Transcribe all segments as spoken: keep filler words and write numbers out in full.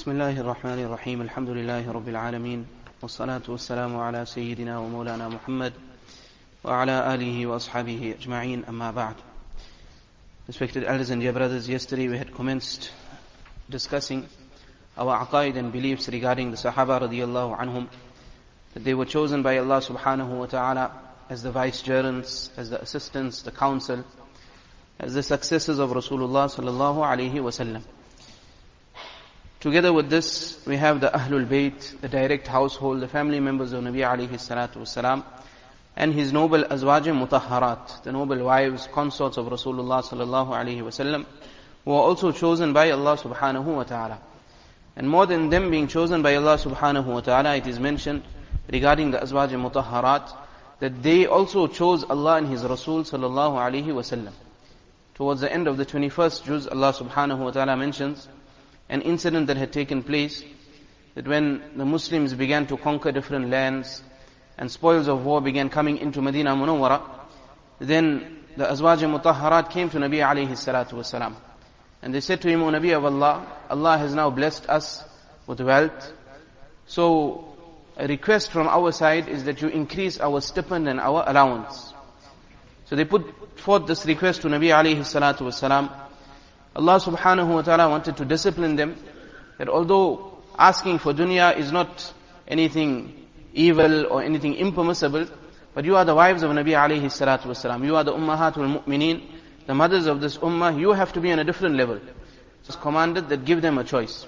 بسم الله الرحمن الرحيم الحمد لله رب العالمين والصلاة والسلام على سيدنا ومولانا محمد وعلى آله وأصحابه أجمعين أما بعد. Respected elders and dear brothers, yesterday we had commenced discussing our aqaid and beliefs regarding the Sahaba radiyallahu anhum, that they were chosen by Allah subhanahu wa ta'ala as the vicegerents, as the assistants, the council, as the successors of Rasulullah sallallahu alayhi wa sallam. Together with this, we have the Ahlul Bayt, the direct household, the family members of Nabi alayhi salatu wasalam, and his noble azwaj mutahharat, the noble wives, consorts of Rasulullah sallallahu alayhi wasallam, who are also chosen by Allah subhanahu wa ta'ala. And more than them being chosen by Allah subhanahu wa ta'ala, it is mentioned regarding the azwaj mutahharat, that they also chose Allah and His Rasul sallallahu alayhi wasallam. Towards the end of the twenty-first juz, Allah subhanahu wa ta'ala mentions an incident that had taken place, that when the Muslims began to conquer different lands and spoils of war began coming into Medina Munawwara, then the Azwaj Mutahharat came to Nabi alayhi salatu wasalam. And they said to him, O Nabi of Allah, Allah has now blessed us with wealth. So a request from our side is that you increase our stipend and our allowance. So they put forth this request to Nabi alayhi salatu wasalam. Allah subhanahu wa ta'ala wanted to discipline them, that although asking for dunya is not anything evil or anything impermissible, but you are the wives of Nabi alayhi salatu wasalam, you are the ummahatul mu'mineen, the mothers of this ummah, you have to be on a different level. It's commanded that give them a choice.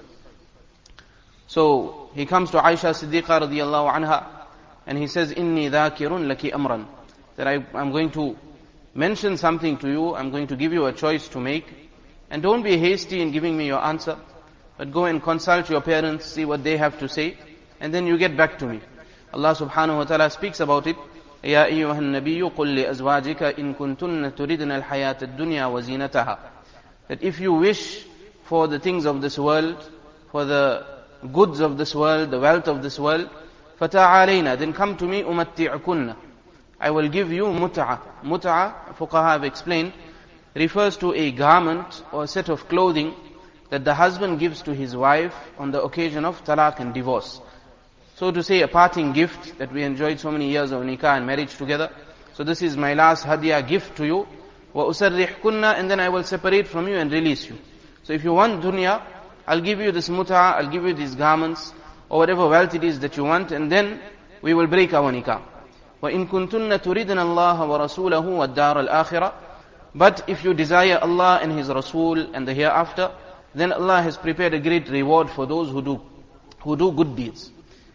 So he comes to Aisha Siddiqa radiyallahu anha, and he says, Inni dhakirun laki amran, that I, I'm going to mention something to you, I'm going to give you a choice to make. And don't be hasty in giving me your answer, but go and consult your parents, see what they have to say, and then you get back to me. Allah subhanahu wa ta'ala speaks about it. Ya ayyuhan nabiyyu qul li azwajika in kuntunna turidna al-hayata ad-dunya wa zinataha. That if you wish for the things of this world, for the goods of this world, the wealth of this world, fata'alayna, then come to me, umatti'ukunna. I will give you mut'a. Mut'a, fuqaha have explained, refers to a garment or a set of clothing that the husband gives to his wife on the occasion of talaq and divorce. So to say, a parting gift that we enjoyed so many years of nikah and marriage together. So this is my last hadiyah gift to you. Wa usarrihkunna, and then I will separate from you and release you. So if you want dunya, I'll give you this mut'a, I'll give you these garments, or whatever wealth it is that you want, and then we will break our nikah. Wa in kuntunna turidna Allah wa rasulahu wa ad-dar al-akhirah. But if you desire Allah and His Rasul and the hereafter, then Allah has prepared a great reward for those who do, who do good deeds.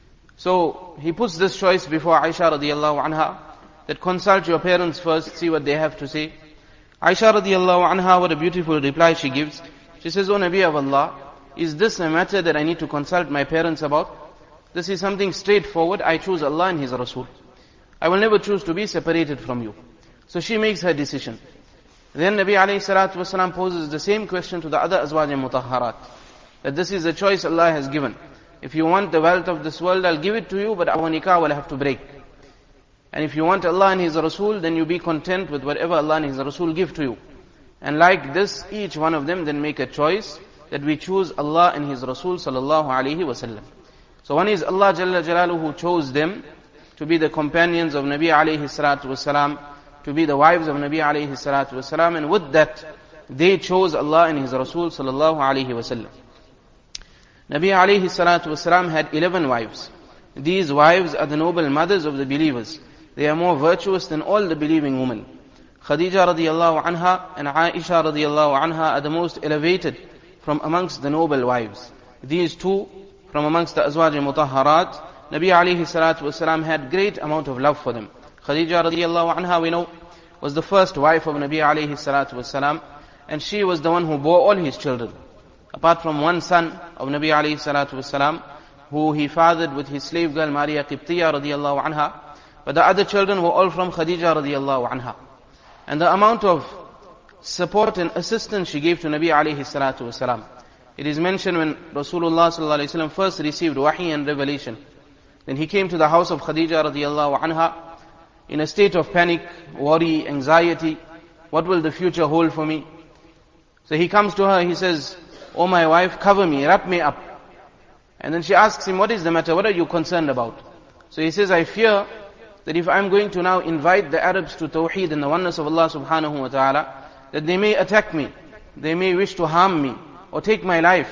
So he puts this choice before Aisha radiyallahu anha, that consult your parents first, see what they have to say. Aisha radiyallahu anha, what a beautiful reply she gives. She says, O Nabi of Allah, is this a matter that I need to consult my parents about? This is something straightforward. I choose Allah and His Rasul. I will never choose to be separated from you. So she makes her decision. Then Nabi alayhi salatu wasalam poses the same question to the other azwaj mutahharat, that this is a choice Allah has given. If you want the wealth of this world, I'll give it to you, but our nikah will have to break. And if you want Allah and His Rasul, then you be content with whatever Allah and His Rasul give to you. And like this, each one of them then make a choice that we choose Allah and His Rasul sallallahu alayhi wasallam. So one is Allah Jalla Jalaluhu who chose them to be the companions of Nabi alayhi salatu wasalam, to be the wives of Nabi alayhi salatu wasalam, and with that, they chose Allah and His Rasul sallallahu alayhi wasallam. Nabi alayhi salatu wasalam had eleven wives. These wives are the noble mothers of the believers. They are more virtuous than all the believing women. Khadija radiyallahu anha and Aisha radiyallahu anha are the most elevated from amongst the noble wives. These two, from amongst the azwaj mutahharat, Nabi alayhi salatu wasalam had great amount of love for them. Khadija radiyallahu anha, we know, was the first wife of Nabi alayhi salatu wasalam, and she was the one who bore all his children. Apart from one son of Nabi alayhi salatu wasalam, who he fathered with his slave girl Maria Qibtiyya radiyallahu anha, but the other children were all from Khadija radiyallahu anha. And the amount of support and assistance she gave to Nabi alayhi salatu wasalam. It is mentioned when Rasulullah sallallahu alayhi wasallam first received wahi and revelation. Then he came to the house of Khadija radiyallahu anha, in a state of panic, worry, anxiety. What will the future hold for me? So he comes to her, he says, O my wife, cover me, wrap me up. And then she asks him, what is the matter? What are you concerned about? So he says, I fear that if I'm going to now invite the Arabs to Tawheed and the oneness of Allah subhanahu wa ta'ala, that they may attack me, they may wish to harm me, or take my life.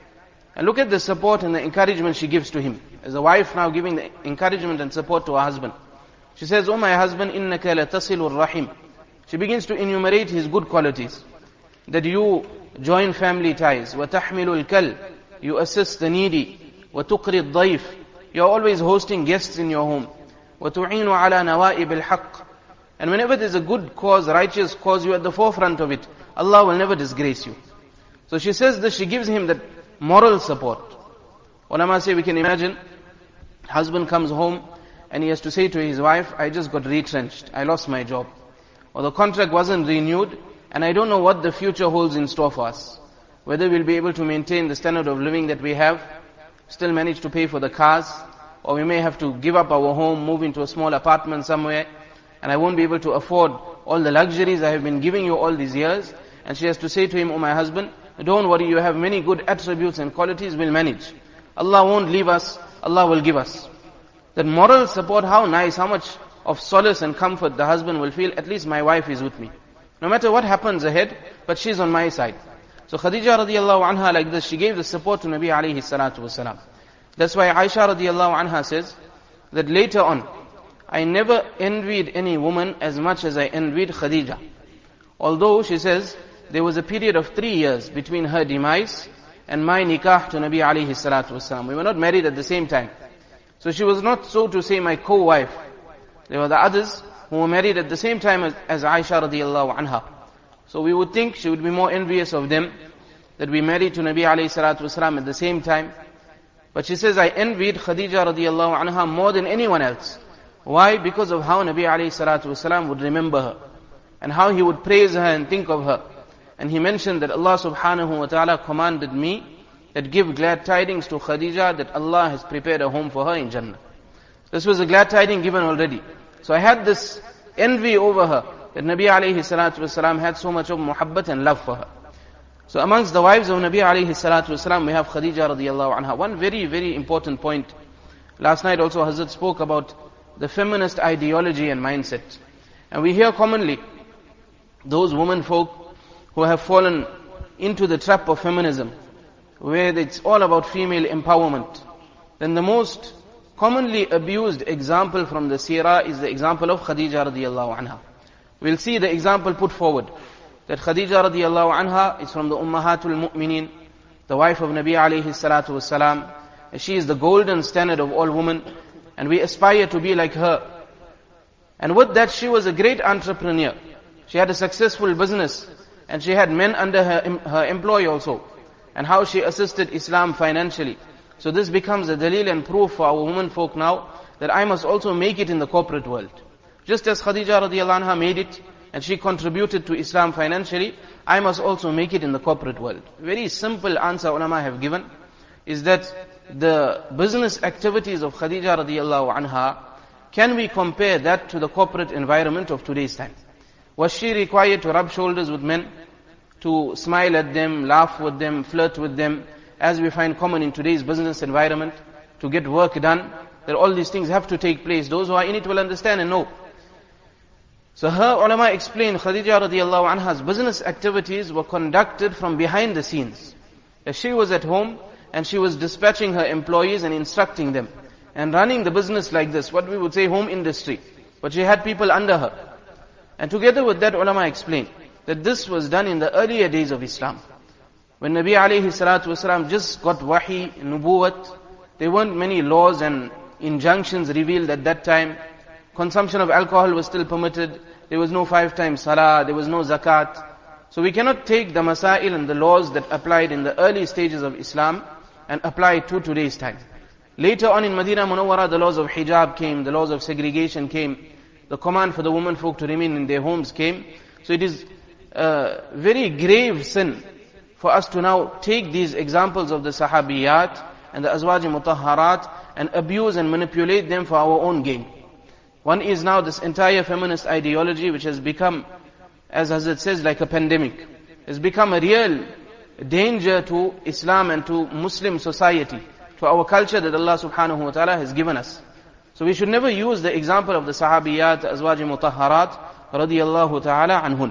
And look at the support and the encouragement she gives to him. As a wife now giving the encouragement and support to her husband. She says, oh my husband, إِنَّكَ لَتَصِلُ الرَّحِيمِ. She begins to enumerate his good qualities. That you join family ties. وَتَحْمِلُ الْكَلْ. You assist the needy. وَتُقْرِ الضَّيْفِ. You are always hosting guests in your home. وَتُعِينُ عَلَى نَوَائِبِ الْحَقِّ. And whenever there's a good cause, righteous cause, you're at the forefront of it. Allah will never disgrace you. So she says this, she gives him that moral support. Ulama say we can imagine, husband comes home and he has to say to his wife, I just got retrenched, I lost my job. Or the contract wasn't renewed and I don't know what the future holds in store for us. Whether we'll be able to maintain the standard of living that we have, still manage to pay for the cars, or we may have to give up our home, move into a small apartment somewhere, and I won't be able to afford all the luxuries I have been giving you all these years. And she has to say to him, oh my husband, don't worry, you have many good attributes and qualities, we'll manage. Allah won't leave us, Allah will give us. That moral support, how nice, how much of solace and comfort the husband will feel, at least my wife is with me. No matter what happens ahead, but she's on my side. So Khadija radiallahu anha, like this, she gave the support to Nabi alayhi salatu wasalam. That's why Aisha radiallahu anha says, that later on, I never envied any woman as much as I envied Khadija. Although, she says, there was a period of three years between her demise and my nikah to Nabi alayhi salatu wasalam. We were not married at the same time. So she was not, so to say, my co-wife. There were the others who were married at the same time as, as Aisha radiallahu anha. So we would think she would be more envious of them, that we married to Nabi alayhi salatu wasalam at the same time. But she says, I envied Khadija radiallahu anha more than anyone else. Why? Because of how Nabi alayhi salatu wasalam would remember her, and how he would praise her and think of her. And he mentioned that Allah subhanahu wa ta'ala commanded me that give glad tidings to Khadija that Allah has prepared a home for her in Jannah. This was a glad tiding given already. So I had this envy over her, that Nabi alayhi salatu wasalam had so much of muhabbat and love for her. So amongst the wives of Nabi alayhi salatu wasalam, we have Khadija radiallahu anha. One very, very important point. Last night also Hazrat spoke about the feminist ideology and mindset. And we hear commonly those women folk who have fallen into the trap of feminism, where it's all about female empowerment. Then the most commonly abused example from the seerah is the example of Khadija radiallahu anha. We'll see the example put forward, that Khadija radiallahu anha is from the Ummahatul Mu'mineen, the wife of Nabi alayhi salatu wasalam. She is the golden standard of all women, and we aspire to be like her. And with that, she was a great entrepreneur. She had a successful business, and she had men under her, her employ also, and how she assisted Islam financially. So this becomes a dalil and proof for our women folk now, that I must also make it in the corporate world. Just as Khadija radiallahu anha made it, and she contributed to Islam financially, I must also make it in the corporate world. Very simple answer ulama have given, is that the business activities of Khadija radiallahu anha, can we compare that to the corporate environment of today's time? Was she required to rub shoulders with men, to smile at them, laugh with them, flirt with them, as we find common in today's business environment, to get work done? That all these things have to take place. Those who are in it will understand and know. So her ulama explained, Khadija radiallahu anha's business activities were conducted from behind the scenes. As she was at home, and she was dispatching her employees and instructing them, and running the business like this, what we would say home industry. But she had people under her. And together with that, ulama explained that this was done in the earlier days of Islam. When Nabi alayhi salatu wasalam just got wahi, nubuwat, there weren't many laws and injunctions revealed at that time. Consumption of alcohol was still permitted. There was no five times salah, there was no zakat. So we cannot take the masail and the laws that applied in the early stages of Islam and apply it to today's time. Later on in Medina Munawwara, the laws of hijab came, the laws of segregation came, the command for the women folk to remain in their homes came. So it is a very grave sin for us to now take these examples of the sahabiyat and the azwaj mutahharat and abuse and manipulate them for our own gain. One is now this entire feminist ideology, which has become, as Hazrat says, like a pandemic. It's become a real danger to Islam and to Muslim society, to for our culture that Allah subhanahu wa ta'ala has given us. So we should never use the example of the sahabiyat, azwaj mutahharat, radiyallahu ta'ala anhun.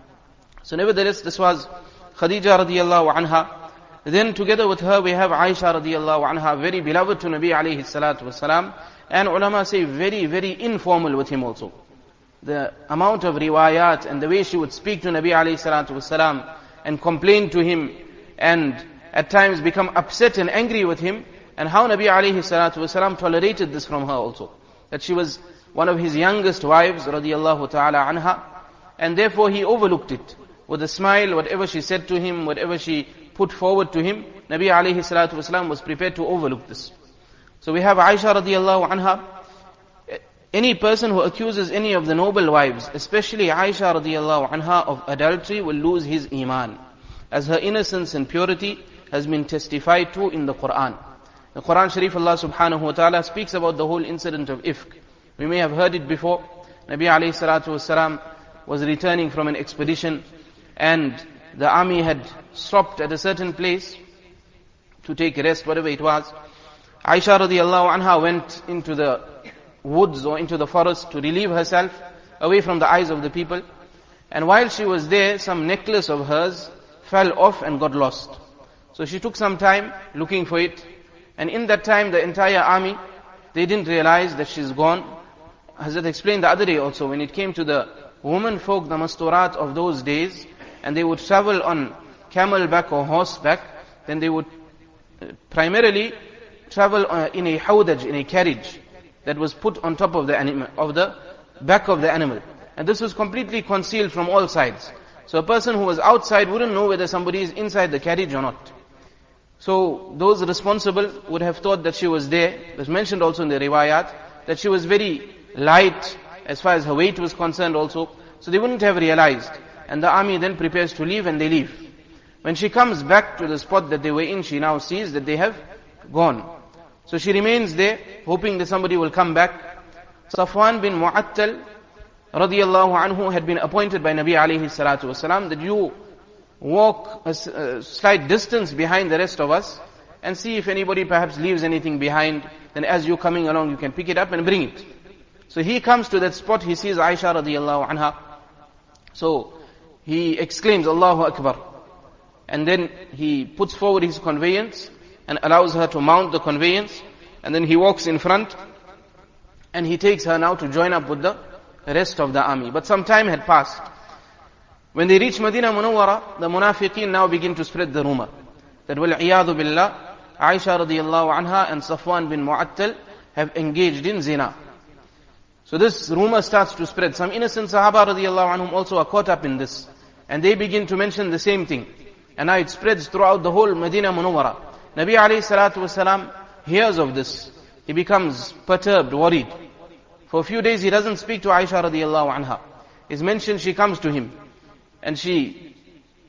So nevertheless, this was Khadija radiyallahu anha. Then together with her we have Aisha radiyallahu anha, very beloved to Nabi alayhi salatu wasalam. And ulama say very, very informal with him also. The amount of riwayat and the way she would speak to Nabi alayhi salatu wasalam and complain to him and at times become upset and angry with him, and how Nabi alayhi salatu wasalam tolerated this from her also. That she was one of his youngest wives radiyallahu ta'ala anha, and therefore he overlooked it. With a smile, whatever she said to him, whatever she put forward to him, Nabi alayhi salatu wasalam was prepared to overlook this. So we have Aisha radiyallahu anha. Any person who accuses any of the noble wives, especially Aisha radiyallahu anha, of adultery will lose his iman, as her innocence and purity has been testified to in the Quran. The Quran Sharif, Allah subhanahu wa ta'ala speaks about the whole incident of Ifk. We may have heard it before. Nabi alayhi salatu wasalam was returning from an expedition, and the army had stopped at a certain place to take rest, whatever it was. Aisha radiyallahu anha went into the woods or into the forest to relieve herself away from the eyes of the people. And while she was there, some necklace of hers fell off and got lost. So she took some time looking for it. And in that time, the entire army, they didn't realize that she's gone. Hazrat explained the other day also, when it came to the women folk, the masturat of those days, and they would travel on camelback or horseback, then they would primarily travel in a hawdaj, in a carriage that was put on top of the animal, of the back of the animal. And this was completely concealed from all sides. So a person who was outside wouldn't know whether somebody is inside the carriage or not. So those responsible would have thought that she was there. It was mentioned also in the riwayat that she was very light as far as her weight was concerned also. So they wouldn't have realized. And the army then prepares to leave, and they leave. When she comes back to the spot that they were in, she now sees that they have gone. So she remains there, hoping that somebody will come back. Safwan bin Mu'attal radiyallahu anhu had been appointed by Nabi alayhi salatu wasalam that you walk a, a slight distance behind the rest of us and see if anybody perhaps leaves anything behind. Then as you're coming along, you can pick it up and bring it. So he comes to that spot, he sees Aisha radiyallahu anha. So he exclaims, Allahu Akbar. And then he puts forward his conveyance and allows her to mount the conveyance. And then he walks in front and he takes her now to join up with the rest of the army. But some time had passed. When they reach Medina Munawwara, the munafiqeen now begin to spread the rumor that wal-iyadhu billah, Aisha radiyallahu anha and Safwan bin Mu'attal have engaged in zina. So this rumor starts to spread. Some innocent Sahaba radiyallahu anhum also are caught up in this. And they begin to mention the same thing. And now it spreads throughout the whole Medina Munawwara. Nabi alayhi salatu wasalam hears of this. He becomes perturbed, worried. For a few days he doesn't speak to Aisha radiyallahu anha. It's mentioned she comes to him. And she,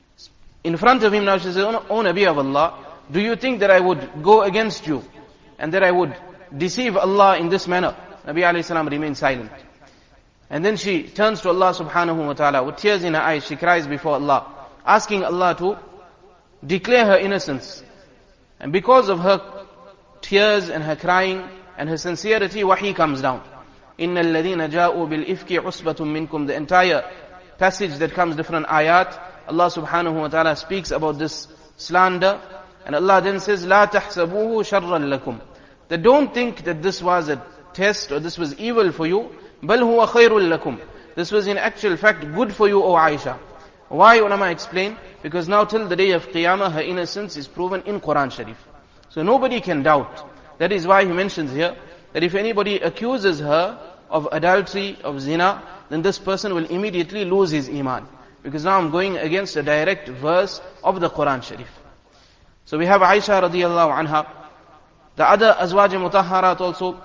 in front of him now, she says, O Nabi of Allah, do you think that I would go against you and that I would deceive Allah in this manner? Nabi alayhi salam remains silent. And then she turns to Allah subhanahu wa ta'ala with tears in her eyes. She cries before Allah, asking Allah to declare her innocence. And because of her tears and her crying and her sincerity, wahi comes down. Inna alladhina ja'u bil ifki usbatum minkum. The entire passage that comes different ayat, Allah subhanahu wa ta'ala speaks about this slander. And Allah then says, La tahsabuhu sharran lakum. That don't think that this was a test or this was evil for you. Bal huwa khairul lakum. This was in actual fact good for you, O Aisha. Why, ulama explain? Because now till the day of Qiyamah, her innocence is proven in Quran Sharif. So nobody can doubt. That is why he mentions here that if anybody accuses her of adultery, of zina, then this person will immediately lose his iman. Because now I'm going against a direct verse of the Quran Sharif. So we have Aisha radiyallahu anha. The other azwaj mutahharat also,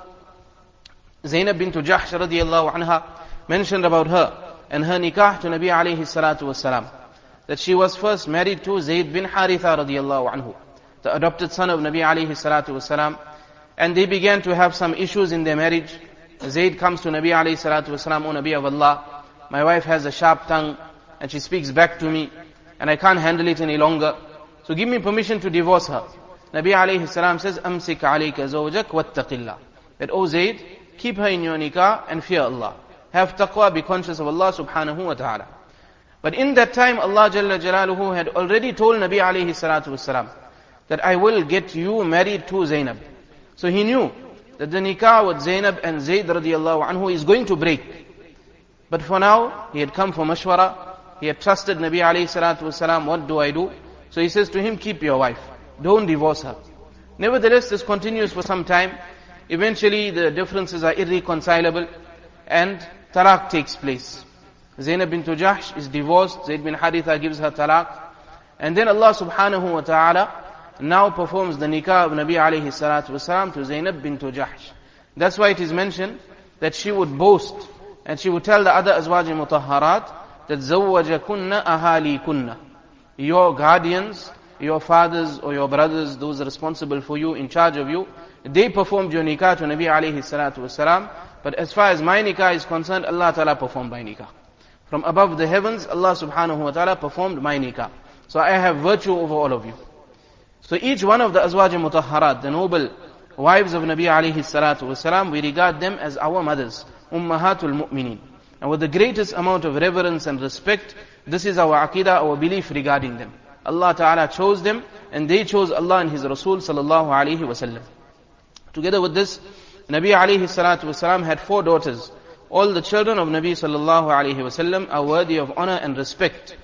Zainab bint Jahsh radiyallahu anha, mentioned about her and her nikah to Nabi alayhi salatu wasalam, that she was first married to Zayd bin Haritha radiyallahu anhu, the adopted son of Nabi alayhi salatu wasalam. And they began to have some issues in their marriage. Zayd comes to Nabi alayhi salatu wasalam, O Nabi of Allah, my wife has a sharp tongue and she speaks back to me and I can't handle it any longer. So give me permission to divorce her. Nabi alayhi salam says, Amsik alayka zawjak wattaqillah. That, O Zayd, keep her in your nikah and fear Allah. Have taqwa, be conscious of Allah subhanahu wa ta'ala. But in that time, Allah Jalla Jalaluhu had already told Nabi alayhi salatu wasalam that I will get you married to Zainab. So he knew that the nikah with Zainab and Zayd radiallahu anhu is going to break. But for now, he had come for mashwara. He had trusted Nabi alayhi salatu wasalam, what do I do? So he says to him, keep your wife. Don't divorce her. Nevertheless, this continues for some time. Eventually, the differences are irreconcilable and talaq takes place. Zainab bint Jahsh is divorced. Zayd bin Haritha gives her talaq. And then Allah subhanahu wa ta'ala now performs the nikah of Nabi alayhi salatu wasalam to Zainab bint Jahsh. That's why it is mentioned that she would boast and she would tell the other azwaj mutahharat that zawwajakunna ahali kunna. Your guardians, your fathers or your brothers, those responsible for you, in charge of you, they performed your nikah to Nabi alayhi salatu wasalam. But as far as my nikah is concerned, Allah ta'ala performed my nikah. From above the heavens, Allah subhanahu wa ta'ala performed my nikah. So I have virtue over all of you. So each one of the azwaj mutahharat, the noble wives of Nabi alayhi salatu wasalam, we regard them as our mothers, ummahatul mu'minin. And with the greatest amount of reverence and respect, this is our aqidah, our belief regarding them. Allah ta'ala chose them, and they chose Allah and His Rasul sallallahu alayhi wasallam. Together with this, Nabi alayhi salatu wasalam had four daughters. All the children of Nabi sallallahu alayhi wasallam are worthy of honor and respect.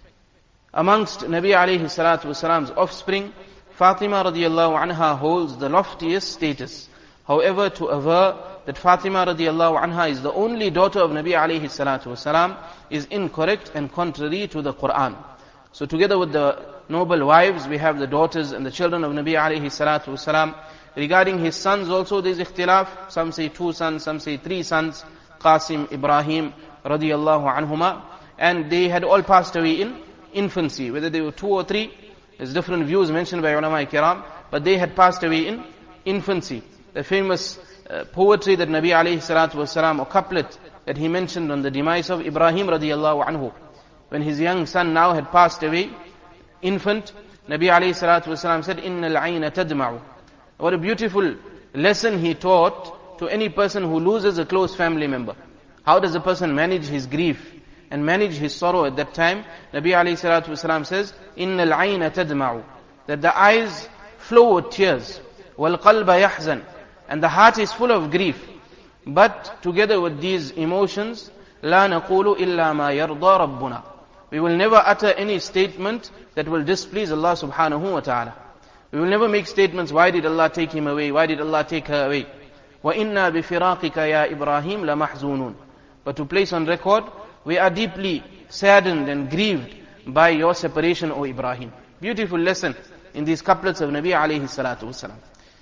Amongst Nabi alayhi salatu wasalam's offspring, Fatima radiallahu anha holds the loftiest status. However, to aver that Fatima radiallahu anha is the only daughter of Nabi alayhi salatu wasalam is incorrect and contrary to the Quran. So together with the noble wives, we have the daughters and the children of Nabi alayhi salatu wasalam. Regarding his sons also there is ikhtilaf. Some say two sons, some say three sons. Qasim, Ibrahim radiallahu anhuma. And they had all passed away in infancy. Whether they were two or three, there's different views mentioned by ulama kiram. But they had passed away in infancy. The famous uh, poetry that Nabi alayhi salatu wasalam, or couplet that he mentioned on the demise of Ibrahim radiallahu anhu. When his young son now had passed away, infant, Nabi alayhi salatu wasalam said, Inna al-ayna tadma'u. What a beautiful lesson he taught to any person who loses a close family member. How does a person manage his grief and manage his sorrow at that time? Nabi alayhi salatu wasalam says, Inna al-ayna tadma'u. That the eyes flow with tears. Wal-qalba yahzan. And the heart is full of grief. But together with these emotions, La naqulu illa ma yarda rabbuna. We will never utter any statement that will displease Allah subhanahu wa ta'ala. We will never make statements, why did Allah take him away? Why did Allah take her away? وَإِنَّا بِفِرَاقِكَ يَا إِبْرَاهِيمُ لَمَحْزُونُونَ. But to place on record, we are deeply saddened and grieved by your separation, O Ibrahim. Beautiful lesson in these couplets of Nabi alayhi salatu wasalam.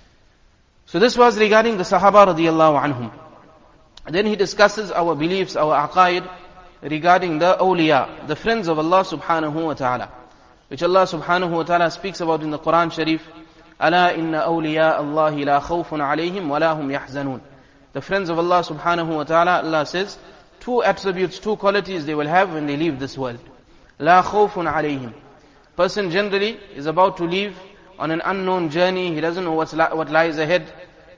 So this was regarding the Sahaba radiyallahu anhum. Then he discusses our beliefs, our aqaid, regarding the awliya, the friends of Allah subhanahu wa ta'ala, which Allah subhanahu wa ta'ala speaks about in the Quran Sharif. Ala inna awliya Allahi la khawfun alayhim wa la hum yahzanun. The friends of Allah subhanahu wa ta'ala, Allah says, two attributes, two qualities they will have when they leave this world. La khawfun alayhim. Person generally is about to leave on an unknown journey. He doesn't know what's li- what lies ahead.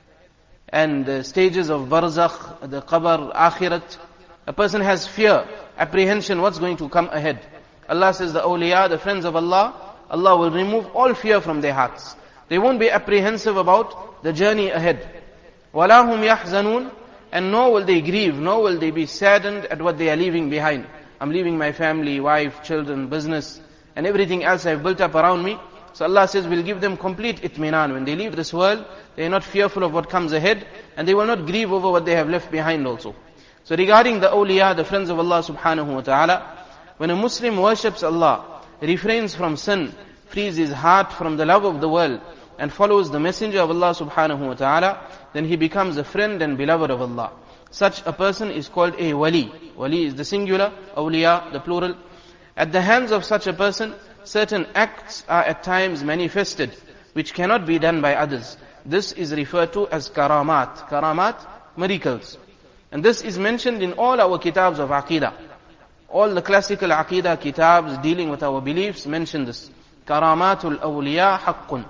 And the stages of barzakh, the qabr, akhirat. A person has fear, apprehension, what's going to come ahead. Allah says the awliya, the friends of Allah, Allah will remove all fear from their hearts. They won't be apprehensive about the journey ahead. وَلَا هُمْ يَحْزَنُونَ. And nor will they grieve, nor will they be saddened at what they are leaving behind. I'm leaving my family, wife, children, business, and everything else I've built up around me. So Allah says we'll give them complete itminan. When they leave this world, they are not fearful of what comes ahead, and they will not grieve over what they have left behind also. So regarding the awliya, the friends of Allah subhanahu wa ta'ala, when a Muslim worships Allah, refrains from sin, frees his heart from the love of the world, and follows the messenger of Allah subhanahu wa ta'ala, then he becomes a friend and beloved of Allah. Such a person is called a wali. Wali is the singular, awliya the plural. At the hands of such a person, certain acts are at times manifested, which cannot be done by others. This is referred to as karamat. Karamat, miracles. And this is mentioned in all our kitabs of aqidah. All the classical aqidah kitabs dealing with our beliefs mention this. Karamatul awliya haqqun.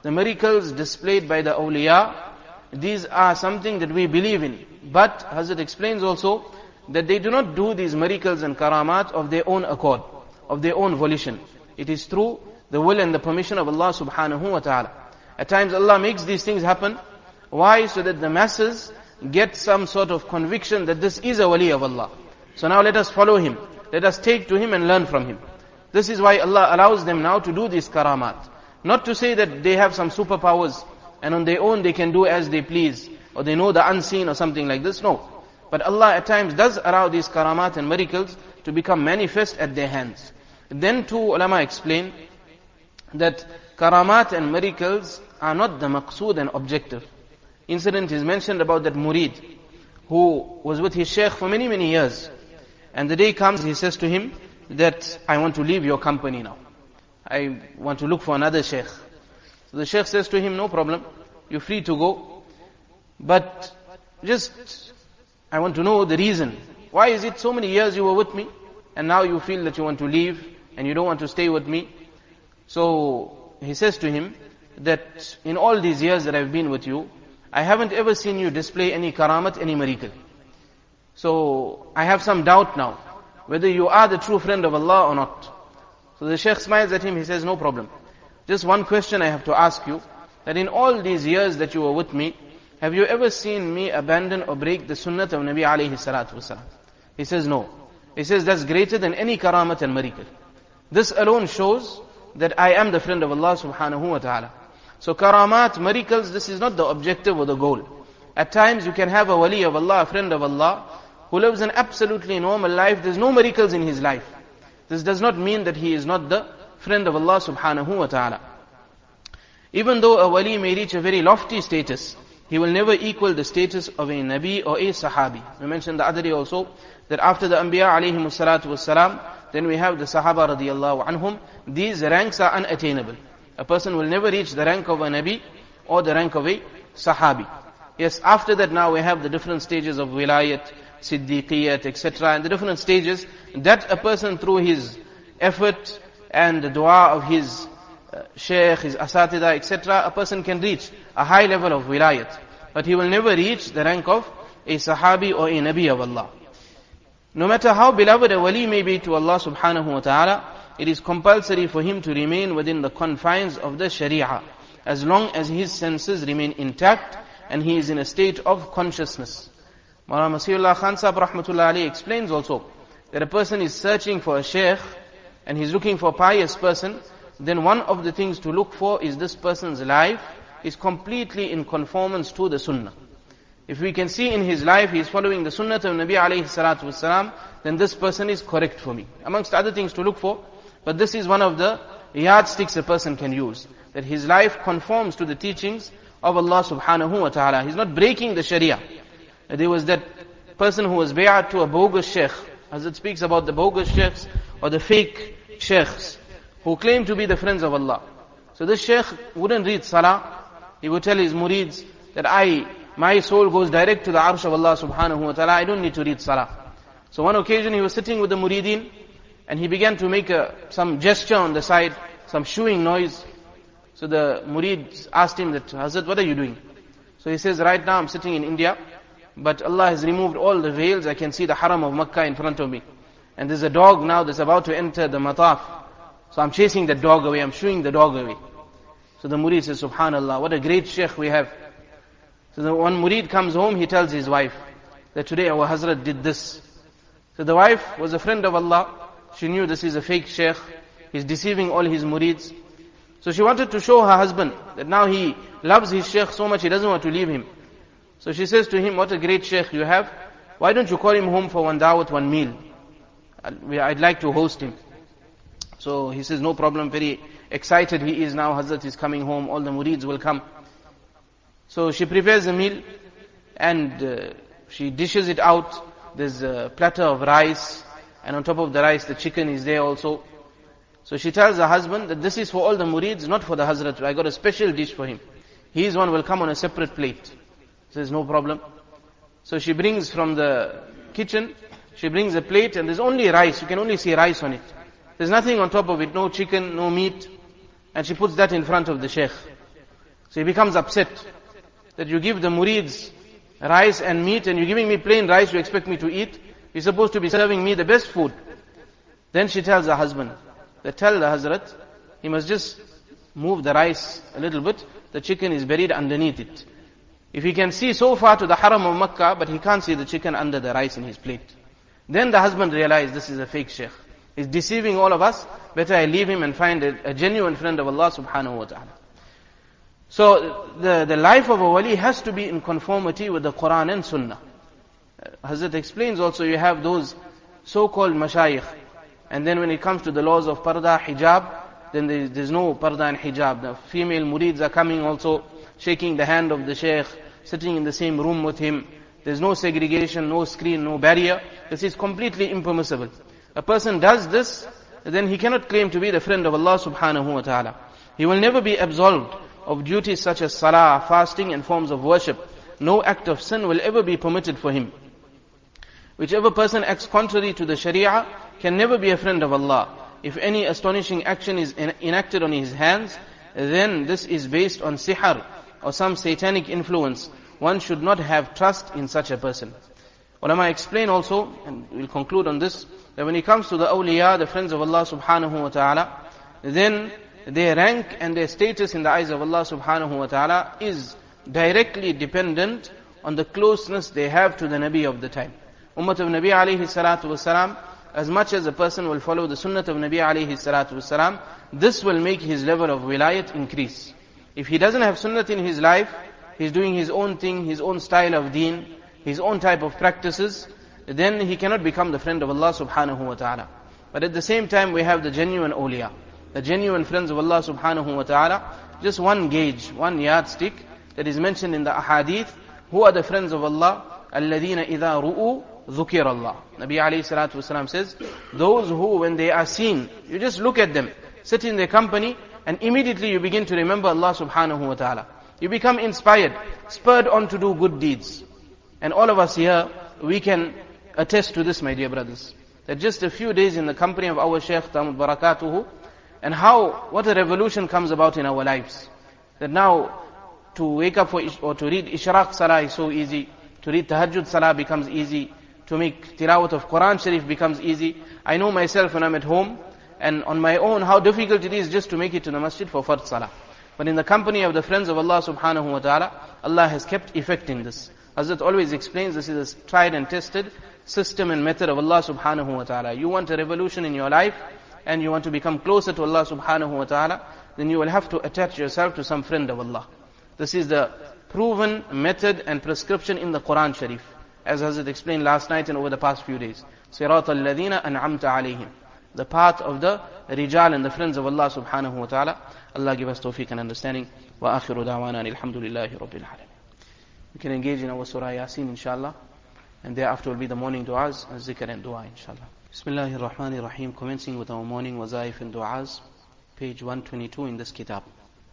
the miracles displayed by the awliya, these are something that we believe in. But Hazrat explains also that they do not do these miracles and karamat of their own accord, of their own volition. It is through the will and the permission of Allah subhanahu wa ta'ala. At times Allah makes these things happen. Why? So that the masses get some sort of conviction that this is a wali of Allah. So now let us follow him. Let us take to him and learn from him. This is why Allah allows them now to do these karamat. Not to say that they have some superpowers and on their own they can do as they please, or they know the unseen or something like this. No. But Allah at times does allow these karamat and miracles to become manifest at their hands. Then two ulama explain that karamat and miracles are not the maqsood and objective. Incident is mentioned about that murid who was with his sheikh for many, many years. And the day comes, he says to him that I want to leave your company now. I want to look for another sheikh. So the sheikh says to him, no problem, you're free to go. But just, I want to know the reason. Why is it so many years you were with me and now you feel that you want to leave and you don't want to stay with me? So he says to him that in all these years that I've been with you, I haven't ever seen you display any karamat, any miracle. So I have some doubt now whether you are the true friend of Allah or not. So the Shaykh smiles at him, he says, no problem. Just one question I have to ask you, that in all these years that you were with me, have you ever seen me abandon or break the sunnah of Nabi alayhi salatu wasalam? He says, no. He says, that's greater than any karamat and miracle. This alone shows that I am the friend of Allah subhanahu wa ta'ala. So karamat, miracles, this is not the objective or the goal. At times you can have a wali of Allah, a friend of Allah, who lives an absolutely normal life. There's no miracles in his life. This does not mean that he is not the friend of Allah subhanahu wa ta'ala. Even though a wali may reach a very lofty status, he will never equal the status of a nabi or a sahabi. We mentioned the other day also, that after the anbiya alayhimu salatu wassalam, then we have the sahaba radiyallahu anhum. These ranks are unattainable. A person will never reach the rank of a nabi or the rank of a sahabi. Yes, after that now we have the different stages of wilayat, siddiqiyat, et cetera, and the different stages that a person through his effort and the dua of his uh, shaykh, his asatida, et cetera, a person can reach a high level of wilayat. But he will never reach the rank of a sahabi or a nabi of Allah. No matter how beloved a wali may be to Allah subhanahu wa ta'ala, it is compulsory for him to remain within the confines of the sharia, as long as his senses remain intact and he is in a state of consciousness. Maulana Masihullah Khan Sahib rahmatullah alayhi explains also that a person is searching for a sheikh and he's looking for a pious person, then one of the things to look for is this person's life is completely in conformance to the sunnah. If we can see in his life he is following the sunnah of Nabi alayhi salatu wasalam, then this person is correct for me. Amongst other things to look for, but this is one of the yardsticks a person can use, that his life conforms to the teachings of Allah subhanahu wa ta'ala. He's not breaking the sharia. There was that person who was bay'at to a bogus sheikh. As it speaks about the bogus sheikhs or the fake sheikhs who claim to be the friends of Allah. So this sheikh wouldn't read salah. He would tell his murids that I, my soul goes direct to the arsh of Allah subhanahu wa ta'ala. I don't need to read salah. So one occasion he was sitting with the muridin and he began to make a, some gesture on the side, some shooing noise. So the murid asked him that, Hazrat, what are you doing? So he says, right now I'm sitting in India, but Allah has removed all the veils. I can see the haram of Makkah in front of me. And there's a dog now that's about to enter the mataf. So I'm chasing that dog away, I'm shooing the dog away. So the murid says, Subhanallah, what a great sheikh we have. So the one murid comes home, he tells his wife that today our Hazrat did this. So the wife was a friend of Allah. She knew this is a fake sheikh. He's deceiving all his murids. So she wanted to show her husband that now he loves his sheikh so much he doesn't want to leave him. So she says to him, what a great sheikh you have. Why don't you call him home for one dawat, one meal? I'd like to host him. So he says, no problem, very excited he is now. Hazrat is coming home, all the murids will come. So she prepares a meal and uh, she dishes it out. There's a platter of rice and on top of the rice the chicken is there also. So she tells her husband that this is for all the murids, not for the Hazrat. I got a special dish for him. His one will come on a separate plate. He says, no problem. So she brings from the kitchen, she brings a plate and there's only rice. You can only see rice on it. There's nothing on top of it, no chicken, no meat. And she puts that in front of the sheikh. So he becomes upset that you give the murids rice and meat and you're giving me plain rice, you expect me to eat? You're supposed to be serving me the best food. Then she tells her husband, that tell the Hazrat, he must just move the rice a little bit, the chicken is buried underneath it. If he can see so far to the Haram of Makkah, but he can't see the chicken under the rice in his plate. Then the husband realized this is a fake sheikh. He's deceiving all of us. Better I leave him and find a, a genuine friend of Allah subhanahu wa ta'ala. So the, the life of a wali has to be in conformity with the Quran and Sunnah. Hazrat explains also, you have those so-called mashayikh. And then when it comes to the laws of parda, hijab, then there, there's no parda and hijab. The female murids are coming also, shaking the hand of the sheikh, sitting in the same room with him. There's no segregation, no screen, no barrier. This is completely impermissible. A person does this, then he cannot claim to be the friend of Allah subhanahu wa ta'ala. He will never be absolved of duties such as salah, fasting and forms of worship. No act of sin will ever be permitted for him. Whichever person acts contrary to the sharia can never be a friend of Allah. If any astonishing action is enacted on his hands, then this is based on sihr or some satanic influence. One should not have trust in such a person. Ulama explain also, and we'll conclude on this, that when it comes to the awliya, the friends of Allah subhanahu wa ta'ala, then their rank and their status in the eyes of Allah subhanahu wa ta'ala is directly dependent on the closeness they have to the Nabi of the time. Ummah of Nabi alayhi salatu wasalam, as much as a person will follow the sunnah of Nabi alayhi salatu wasalam, this will make his level of wilayat increase. If he doesn't have sunnah in his life, he's doing his own thing, his own style of deen, his own type of practices, then he cannot become the friend of Allah subhanahu wa ta'ala. But at the same time, we have the genuine awliya, the genuine friends of Allah subhanahu wa ta'ala. Just one gauge, one yardstick that is mentioned in the ahadith. Who are the friends of Allah? الَّذِينَ إِذَا رُؤُوا ذُكِرَ اللَّهِ. Nabi alayhi salatu wasalam says, those who when they are seen, you just look at them, sit in their company, and immediately you begin to remember Allah subhanahu wa ta'ala. You become inspired, spurred on to do good deeds. And all of us here, we can attest to this, my dear brothers. That just a few days in the company of our Shaykh Tamud Barakatuhu, and how, what a revolution comes about in our lives. That now, to wake up for, or to read Ishraq Salah is so easy. To read Tahajjud Salah becomes easy. To make tilawat of Quran Sharif becomes easy. I know myself when I'm at home, and on my own, how difficult it is just to make it to the masjid for Fard Salah. But in the company of the friends of Allah subhanahu wa ta'ala, Allah has kept effect in this. Hazrat always explains, this is a tried and tested system and method of Allah subhanahu wa ta'ala. You want a revolution in your life, and you want to become closer to Allah subhanahu wa ta'ala, then you will have to attach yourself to some friend of Allah. This is the proven method and prescription in the Quran Sharif, as Hazrat explained last night and over the past few days. Sirat al-ladhina an'amta alayhim. The path of the rijal and the friends of Allah subhanahu wa ta'ala. Allah give us tawfiq and understanding. Wa akhiru da'wana alhamdulillahi rabbil alamin. We can engage in our Surah Yasin inshallah. And thereafter will be the morning du'as and zikr and dua inshallah. Bismillahir Rahmanir Rahim. Commencing with our morning wazaif and du'as. Page one twenty-two in this kitab.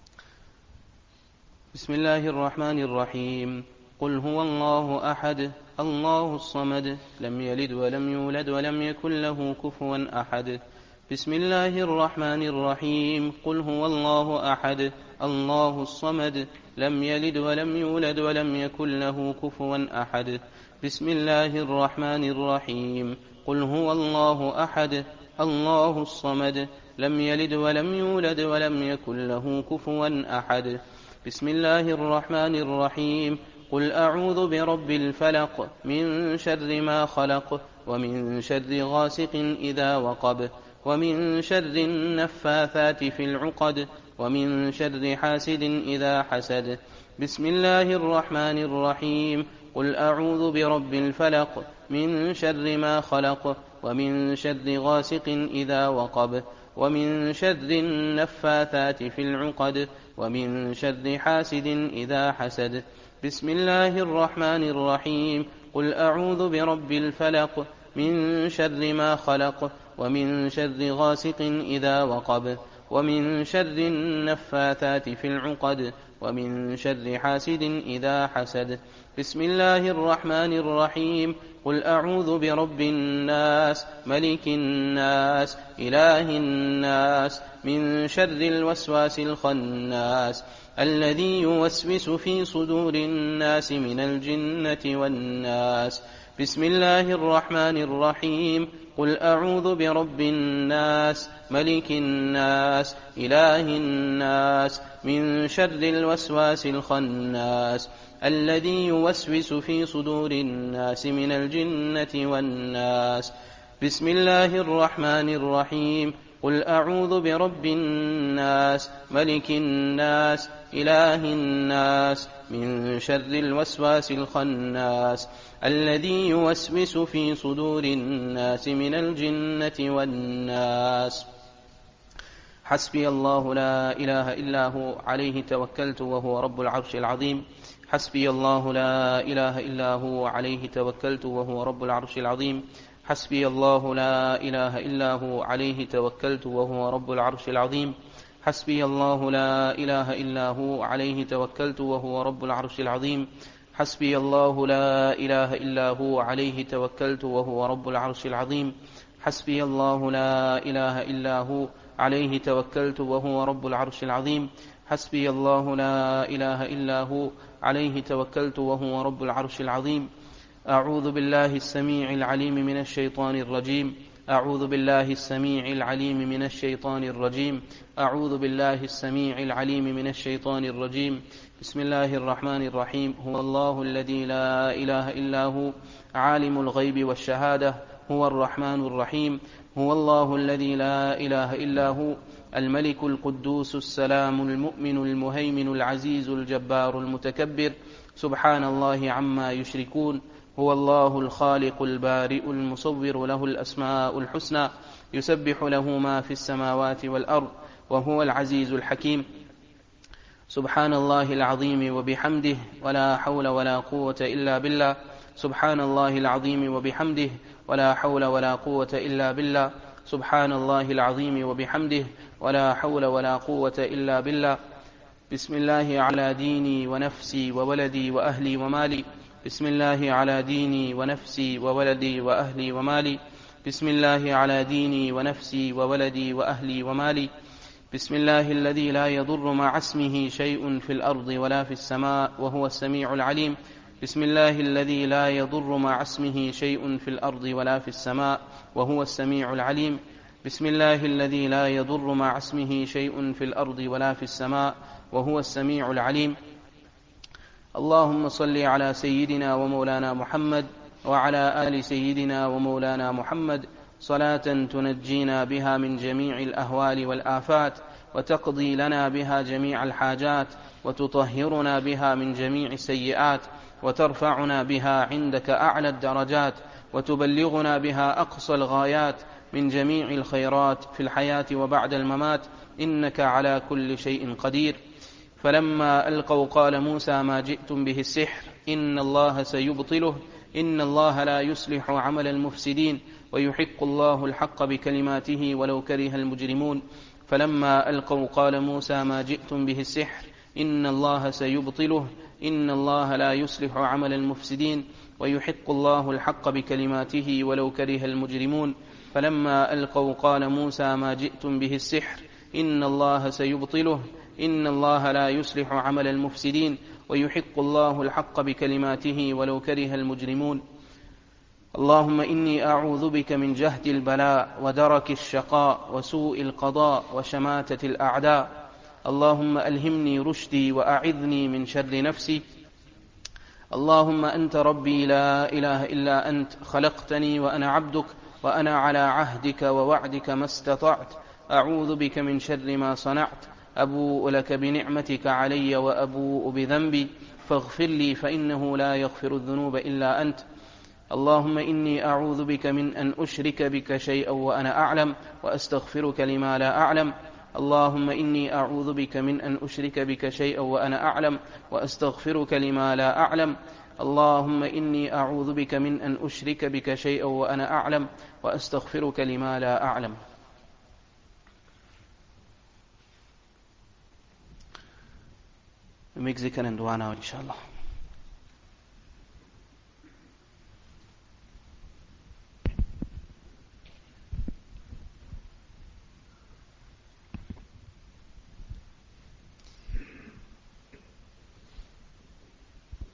Bismillahir Rahmanir Rahim. قل هو الله أحد الله الصمد لم يلد ولم يولد ولم يكن له كفوا أحد بسم الله الرحمن الرحيم قل هو الله أحد الله الصمد لم يلد ولم يولد ولم يكن له كفوا أحد بسم الله الرحمن الرحيم قل هو الله أحد الله الصمد لم يلد ولم يولد ولم يكن له كفوا أحد بسم الله الرحمن الرحيم قل أعوذ برب الفلق من شر ما خلق ومن شر غاسق إذا وقب ومن شر النفاثات في العقد ومن شر حاسد إذا حسد بسم الله الرحمن الرحيم قل أعوذ برب الفلق من شر ما خلق ومن شر غاسق إذا وقب ومن شر النفاثات في العقد ومن شر حاسد إذا حسد بسم الله الرحمن الرحيم قل أعوذ برب الفلق من شر ما خلق ومن شر غاسق إذا وقب ومن شر النفاثات في العقد ومن شر حاسد إذا حسد بسم الله الرحمن الرحيم قل أعوذ برب الناس ملك الناس إله الناس من شر الوسواس الخناس الذي يوسوس في صدور الناس من الجنة والناس. بسم الله الرحمن الرحيم. قل أعوذ برب الناس ملك الناس إله الناس من شر الوسواس الخناس الذي يوسوس في صدور الناس من الجنة والناس. بسم الله الرحمن الرحيم. قل أعوذ برب الناس ملك الناس إله الناس من شر الوسواس الخناس الذي يوسوس في صدور الناس من الجنة والناس. حسبي الله لا إله إلا هو عليه توكلت وهو رب العرش العظيم. حسبي الله لا إله إلا هو عليه توكلت وهو رب العرش العظيم. حسبي الله لا إله إلا هو عليه توكلت وهو رب العرش العظيم. حسبي الله لا إله إلا هو عليه توكلت وهو رب العرش العظيم. حسبي الله لا إله إلا هو عليه توكلت وهو رب العرش العظيم. حسبي الله لا إله إلا هو عليه توكلت وهو رب العرش العظيم. حسبي الله لا إله إلا هو عليه توكلت وهو رب العرش العظيم. أعوذ بالله السميع العليم من الشيطان الرجيم. أعوذ بالله السميع العليم من الشيطان الرجيم. أعوذ بالله السميع العليم من الشيطان الرجيم. بسم الله الرحمن الرحيم. هو الله الذي لا إله إلا هو عالم الغيب والشهادة هو الرحمن الرحيم. هو الله الذي لا إله إلا هو الملك القدوس السلام المؤمن المهيمن العزيز الجبار المتكبر سبحان الله عما يشركون. هو الله الخالق البارئ المصور له الأسماء الحسنى يسبح له ما في السماوات والأرض وهو العزيز الحكيم. سبحان الله العظيم وبحمده ولا حول ولا قوة إلا بالله. سبحان الله العظيم وبحمده ولا حول ولا قوة إلا بالله. سبحان الله العظيم وبحمده ولا حول ولا قوة إلا بالله. بسم الله على ديني ونفسي وولدي وأهلي ومالي. بسم الله على ديني ونفسي وولدي وأهلي ومالي. بسم الله على ديني ونفسي وولدي وأهلي ومالي. بسم الله الذي لا يضر مع اسمه شيء في الأرض ولا في السماء وهو السميع العليم. بسم الله الذي لا يضر مع اسمه شيء في الأرض ولا في السماء وهو السميع العليم. بسم الله الذي لا يضر مع اسمه شيء في الأرض ولا في السماء وهو السميع العليم. اللهم صل على سيدنا ومولانا محمد وعلى آل سيدنا ومولانا محمد صلاة تنجينا بها من جميع الأهوال والآفات وتقضي لنا بها جميع الحاجات وتطهرنا بها من جميع السيئات وترفعنا بها عندك أعلى الدرجات وتبلغنا بها أقصى الغايات من جميع الخيرات في الحياة وبعد الممات إنك على كل شيء قدير. فلما ألقوا قال موسى ما جئتم به السحر إن الله سيبطله إن الله لا يصلح عمل المفسدين ويحق الله الحق بكلماته ولو كره المجرمون. فلما ألقوا قال موسى ما جئتم به السحر إن الله سيبطله إن الله لا يصلح عمل المفسدين ويحق الله الحق بكلماته ولو كره المجرمون. فلما ألقوا قال موسى ما جئتم به السحر إن الله سيبطله إن الله لا يصلح عمل المفسدين ويحق الله الحق بكلماته ولو كره المجرمون. اللهم إني أعوذ بك من جهد البلاء ودرك الشقاء وسوء القضاء وشماتة الأعداء. اللهم ألهمني رشدي وأعذني من شر نفسي. اللهم أنت ربي لا إله إلا أنت خلقتني وأنا عبدك وأنا على عهدك ووعدك ما استطعت. أعوذ بك من شر ما صنعت. أبوء لك بنعمتك علي وأبوء بذنبي فاغفر لي فإنه لا يغفر الذنوب إلا أنت. اللهم إني أعوذ بك من أن أشرك بك شيئا وأنا أعلم وأستغفرك لما لا أعلم. اللهم إني أعوذ بك من أن أشرك بك شيئا وأنا أعلم وأستغفرك لما لا أعلم. اللهم إني أعوذ بك من أن أشرك بك شيئا وأنا أعلم وأستغفرك لما لا أعلم. We make zikr and dua now, inshallah.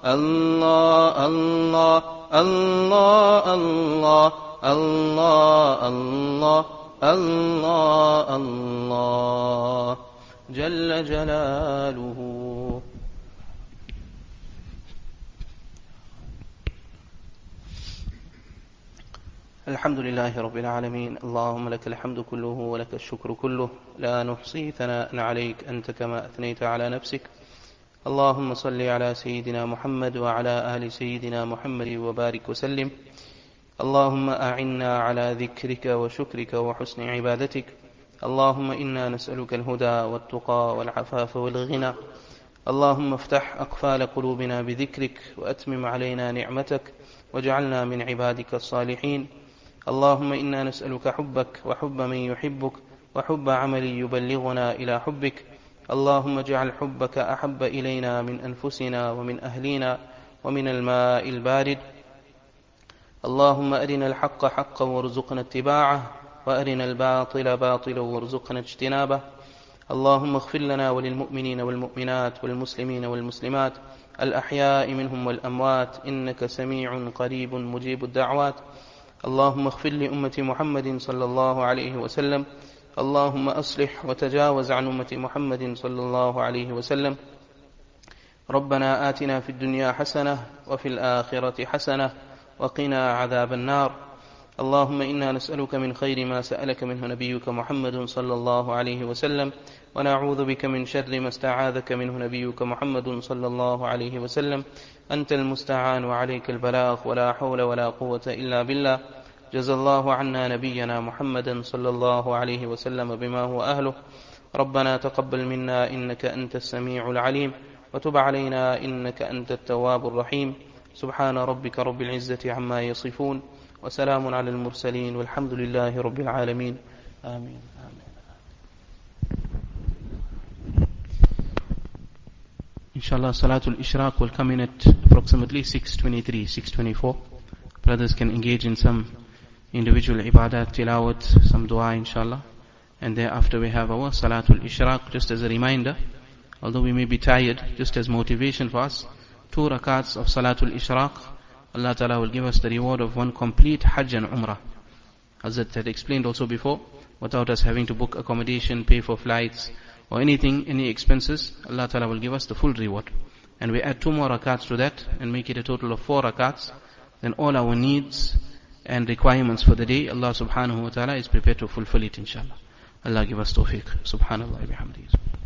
الله الله الله الله الله الله الله الله جل جلاله. الحمد لله رب العالمين. اللهم لك الحمد كله ولك الشكر كله، لا نحصي ثناء عليك أنت كما أثنيت على نفسك. اللهم صل على سيدنا محمد وعلى آل سيدنا محمد وبارك وسلم. اللهم أعنا على ذكرك وشكرك وحسن عبادتك. اللهم إنا نسألك الهدى والتقى والعفاف والغنى. اللهم افتح أقفال قلوبنا بذكرك وأتمم علينا نعمتك واجعلنا من عبادك الصالحين. اللهم إنا نسألك حبك وحب من يحبك وحب عمل يبلغنا إلى حبك. اللهم اجعل حبك أحب إلينا من أنفسنا ومن أهلنا ومن الماء البارد. اللهم أرنا الحق حقا وارزقنا اتباعه وأرنا الباطل باطلا وارزقنا اجتنابه. اللهم اغفر لنا وللمؤمنين والمؤمنات والمسلمين والمسلمات الأحياء منهم والأموات إنك سميع قريب مجيب الدعوات. اللهم اغفر لأمة محمد صلى الله عليه وسلم. اللهم أصلح وتجاوز عن أمة محمد صلى الله عليه وسلم. ربنا آتنا في الدنيا حسنة وفي الآخرة حسنة وقنا عذاب النار. اللهم إنا نسألك من خير ما سألك منه نبيك محمد صلى الله عليه وسلم، ونعوذ بك من شر ما استعاذك منه نبيك محمد صلى الله عليه وسلم. أنت المستعان وعليك البلاغ ولا حول ولا قوة إلا بالله. جزى الله عنا نبينا محمدا صلى الله عليه وسلم بما هو أهله. ربنا تقبل منا إنك أنت السميع العليم وتب علينا إنك أنت التواب الرحيم. سبحان ربك رب العزة عما يصفون وسلام على المرسلين والحمد لله رب العالمين. آمين. Inshallah, Salatul Ishraq will come in at approximately six twenty-three, six twenty-four. Brothers can engage in some individual ibadat, tilawat, some dua inshallah. And thereafter we have our Salatul Ishraq. Just as a reminder, although we may be tired, just as motivation for us, two rakats of Salatul Ishraq, Allah Ta'ala will give us the reward of one complete Hajj and Umrah. Hazrat had explained also before, without us having to book accommodation, pay for flights, or anything, any expenses, Allah Ta'ala will give us the full reward. And we add two more rakats to that and make it a total of four rakats. Then all our needs and requirements for the day, Allah Subhanahu wa Ta'ala is prepared to fulfill it inshallah. Allah give us tawfiq. Subhanallah bihamdihi.